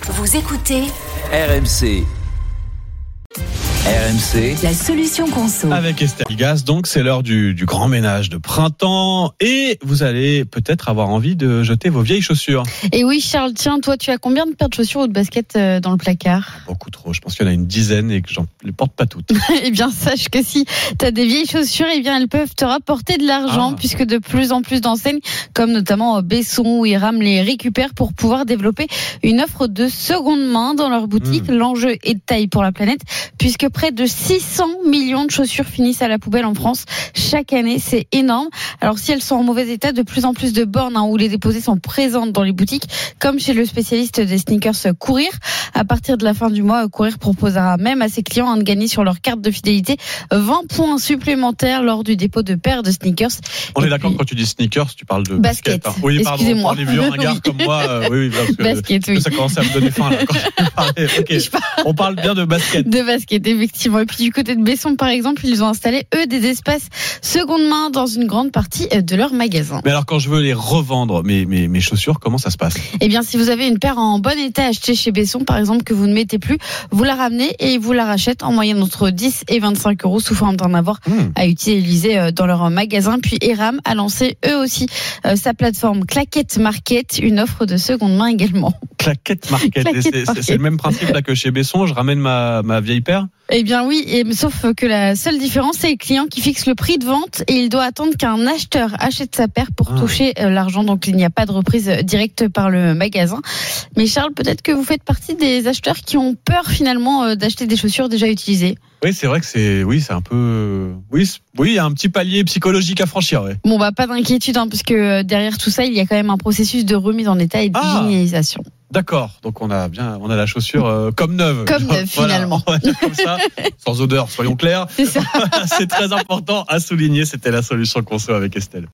Vous écoutez RMC. RMC, la solution conso. Avec Estelle Ligas, donc c'est l'heure du grand ménage de printemps et vous allez peut-être avoir envie de jeter vos vieilles chaussures. Et oui Charles, tiens, toi tu as combien de paires de chaussures ou de baskets dans le placard? Beaucoup trop, je pense qu'il y en a une dizaine et que j'en les porte pas toutes. Eh bien sache que si tu as des vieilles chaussures, eh bien elles peuvent te rapporter de l'argent puisque de plus en plus d'enseignes comme notamment Besson ou Iram les récupèrent pour pouvoir développer une offre de seconde main dans leur boutique. L'enjeu est de taille pour la planète puisque près de 600 millions de chaussures finissent à la poubelle en France chaque année, c'est énorme. Alors si elles sont en mauvais état, de plus en plus de bornes où les déposés sont présentes dans les boutiques, comme chez le spécialiste des sneakers Courir. À partir de la fin du mois, Courir proposera même à ses clients de gagner sur leur carte de fidélité 20 points supplémentaires lors du dépôt de paires de sneakers. On est d'accord, quand tu dis sneakers, tu parles de basket. Oui, excusez-moi. Pardon, pour les vieux ringards comme moi, oui, parce que basket, oui. Ça commençait à me donner faim là, quand je parlais. Okay. On parle bien de basket. De basket, effectivement. Et puis du côté de Besson, par exemple, ils ont installé, eux, des espaces seconde main dans une grande partie de leur magasin. Mais alors, quand je veux les revendre, mes chaussures, comment ça se passe? Eh bien, si vous avez une paire en bon état achetée chez Besson, par exemple, que vous ne mettez plus, vous la ramenez et ils vous la rachètent en moyenne entre 10 et 25 euros sous forme d'un avoir à utiliser dans leur magasin. Puis Iram a lancé, eux aussi, sa plateforme Claquette Market, une offre de seconde main également. Claquette Market. C'est le même principe là que chez Besson, je ramène ma vieille paire? Eh bien oui, sauf que la seule différence, c'est le client qui fixe le prix de vente et il doit attendre qu'un acheteur achète sa paire pour toucher l'argent. Donc il n'y a pas de reprise directe par le magasin. Mais Charles, peut-être que vous faites partie des acheteurs qui ont peur finalement d'acheter des chaussures déjà utilisées. Oui, c'est vrai que c'est un peu... Oui, il y a un petit palier psychologique à franchir. Ouais. Bon, pas d'inquiétude, puisque derrière tout ça, il y a quand même un processus de remise en état et d'hygiénisation. D'accord, donc on a la chaussure comme neuve. Comme neuve, finalement. Voilà, comme ça, sans odeur, soyons clairs. C'est ça. C'est très important à souligner, c'était la solution conso avec Estelle.